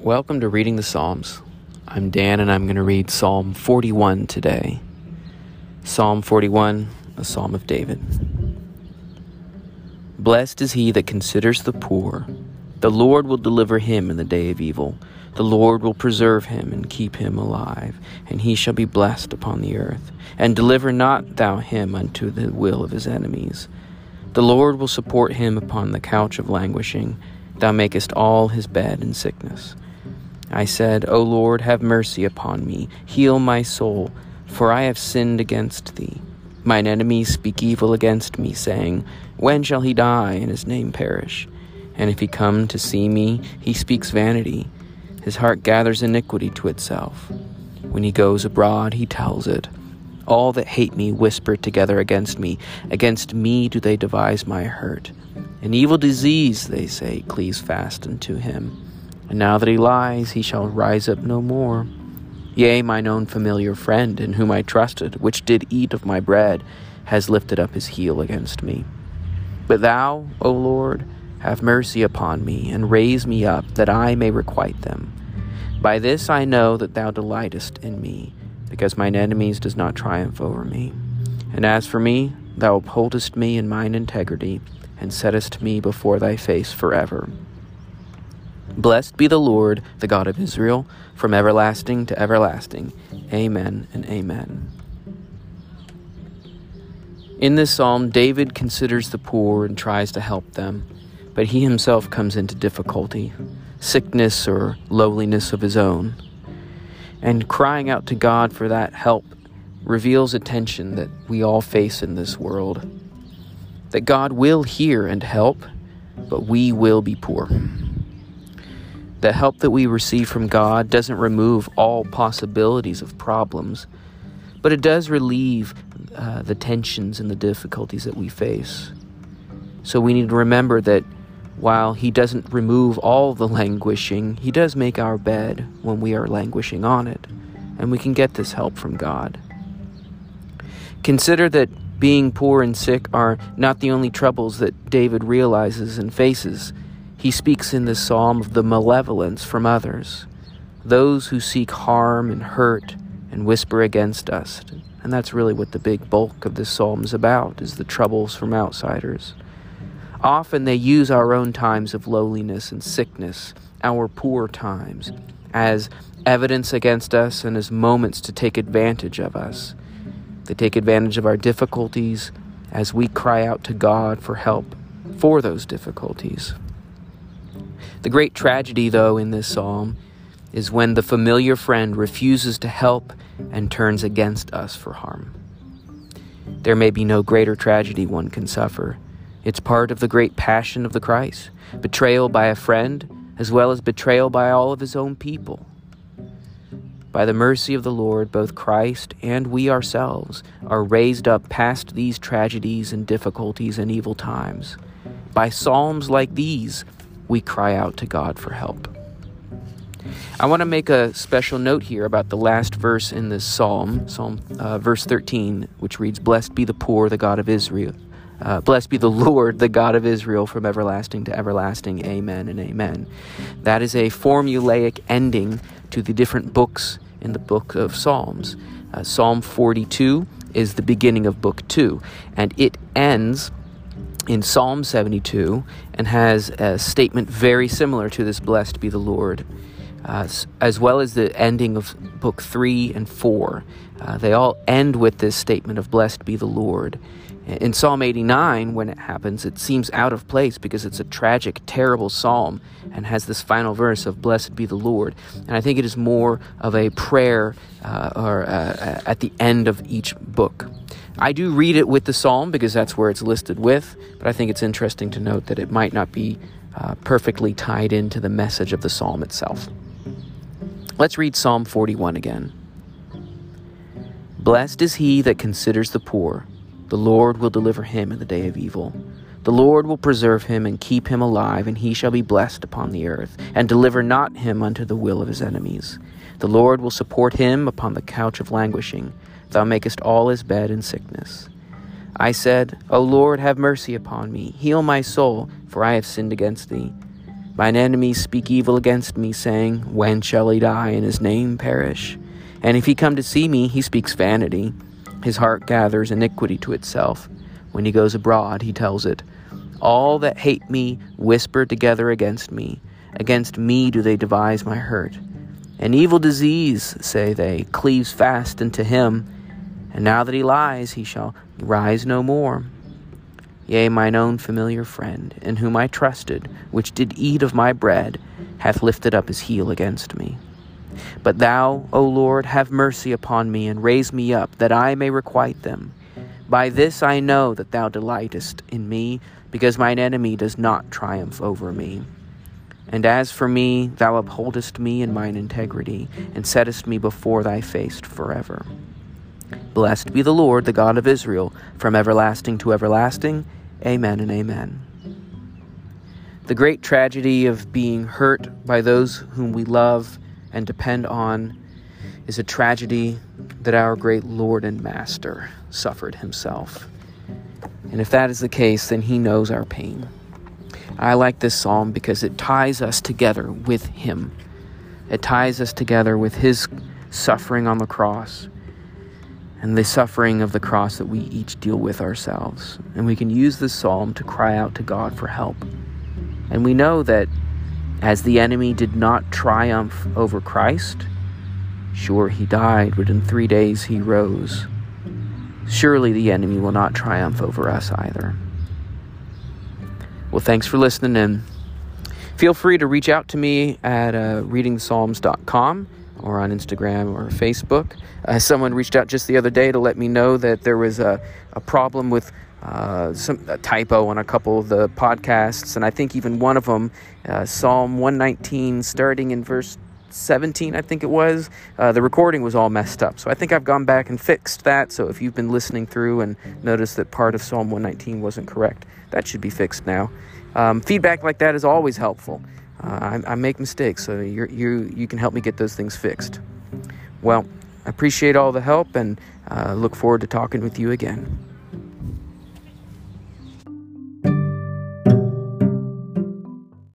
Welcome to Reading the Psalms. I'm Dan and I'm going to read Psalm 41 today. Psalm 41, a Psalm of David. Blessed is he that considers the poor. The Lord will deliver him in the day of evil. The Lord will preserve him and keep him alive, and he shall be blessed upon the earth. And deliver not thou him unto the will of his enemies. The Lord will support him upon the couch of languishing. Thou makest all his bed in sickness. I said, O Lord, have mercy upon me. Heal my soul, for I have sinned against thee. Mine enemies speak evil against me, saying, When shall he die and his name perish? And if he come to see me, he speaks vanity. His heart gathers iniquity to itself. When he goes abroad, he tells it. All that hate me whisper together against me. Against me do they devise my hurt. An evil disease, they say, cleaves fast unto him. And now that he lies, he shall rise up no more. Yea, mine own familiar friend, in whom I trusted, which did eat of my bread, has lifted up his heel against me. But thou, O Lord, have mercy upon me, and raise me up, that I may requite them. By this I know that thou delightest in me, because mine enemies does not triumph over me. And as for me, thou upholdest me in mine integrity, and settest me before thy face forever. Blessed be the Lord, the God of Israel, from everlasting to everlasting. Amen and amen. In this psalm, David considers the poor and tries to help them, but he himself comes into difficulty, sickness or lowliness of his own. And crying out to God for that help reveals a tension that we all face in this world. That God will hear and help, but we will be poor. The help that we receive from God doesn't remove all possibilities of problems, but it does relieve the tensions and the difficulties that we face. So we need to remember that while he doesn't remove all the languishing, he does make our bed when we are languishing on it, and we can get this help from God. Consider that being poor and sick are not the only troubles that David realizes and faces. He speaks in this psalm of the malevolence from others, those who seek harm and hurt and whisper against us. And that's really what the big bulk of this psalm is about, is the troubles from outsiders. Often they use our own times of lowliness and sickness, our poor times, as evidence against us and as moments to take advantage of us. They take advantage of our difficulties as we cry out to God for help for those difficulties. The great tragedy, though, in this psalm is when the familiar friend refuses to help and turns against us for harm. There may be no greater tragedy one can suffer. It's part of the great passion of the Christ, betrayal by a friend as well as betrayal by all of his own people. By the mercy of the Lord, both Christ and we ourselves are raised up past these tragedies and difficulties and evil times. By psalms like these, we cry out to God for help. I want to make a special note here about the last verse in this psalm, verse 13, which reads, Blessed be the poor, the God of Israel. Blessed be the Lord, the God of Israel, from everlasting to everlasting. Amen and amen. That is a formulaic ending to the different books in the book of Psalms. Psalm 42 is the beginning of book 2, and it ends in Psalm 72 and has a statement very similar to this, Blessed be the Lord, as well as the ending of book 3 and 4. They all end with this statement of Blessed be the Lord. In Psalm 89, when it happens, it seems out of place because it's a tragic, terrible psalm and has this final verse of Blessed be the Lord. And I think it is more of a prayer at the end of each book. I do read it with the psalm because that's where it's listed with, but I think it's interesting to note that it might not be perfectly tied into the message of the psalm itself. Let's read Psalm 41 again. Blessed is he that considers the poor. The Lord will deliver him in the day of evil. The Lord will preserve him and keep him alive, and he shall be blessed upon the earth, and deliver not him unto the will of his enemies. The Lord will support him upon the couch of languishing. Thou makest all his bed in sickness. I said, O Lord, have mercy upon me. Heal my soul, for I have sinned against thee. Mine enemies speak evil against me, saying, when shall he die and his name perish? And if he come to see me, he speaks vanity. His heart gathers iniquity to itself. When he goes abroad, he tells it. All that hate me whisper together against me. Against me do they devise my hurt. An evil disease, say they, cleaves fast into him. And now that he lies, he shall rise no more. Yea, mine own familiar friend, in whom I trusted, which did eat of my bread, hath lifted up his heel against me. But thou, O Lord, have mercy upon me, and raise me up, that I may requite them. By this I know that thou delightest in me, because mine enemy does not triumph over me. And as for me, thou upholdest me in mine integrity, and settest me before thy face forever. Blessed be the Lord, the God of Israel, from everlasting to everlasting. Amen and amen. The great tragedy of being hurt by those whom we love and depend on is a tragedy that our great Lord and Master suffered himself. And if that is the case, then he knows our pain. I like this psalm because it ties us together with him. It ties us together with his suffering on the cross and the suffering of the cross that we each deal with ourselves. And we can use this psalm to cry out to God for help. And we know that as the enemy did not triumph over Christ, sure, he died, but in 3 days he rose. Surely the enemy will not triumph over us either. Well, thanks for listening in. Feel free to reach out to me at readingpsalms.com or on Instagram or Facebook. Someone reached out just the other day to let me know that there was a problem with a typo on a couple of the podcasts, and I think even one of them, Psalm 119, starting in verse 17, I think it was, the recording was all messed up. So I think I've gone back and fixed that. So if you've been listening through and noticed that part of Psalm 119 wasn't correct, that should be fixed now. Feedback like that is always helpful. I make mistakes, so you can help me get those things fixed. Well, I appreciate all the help and look forward to talking with you again.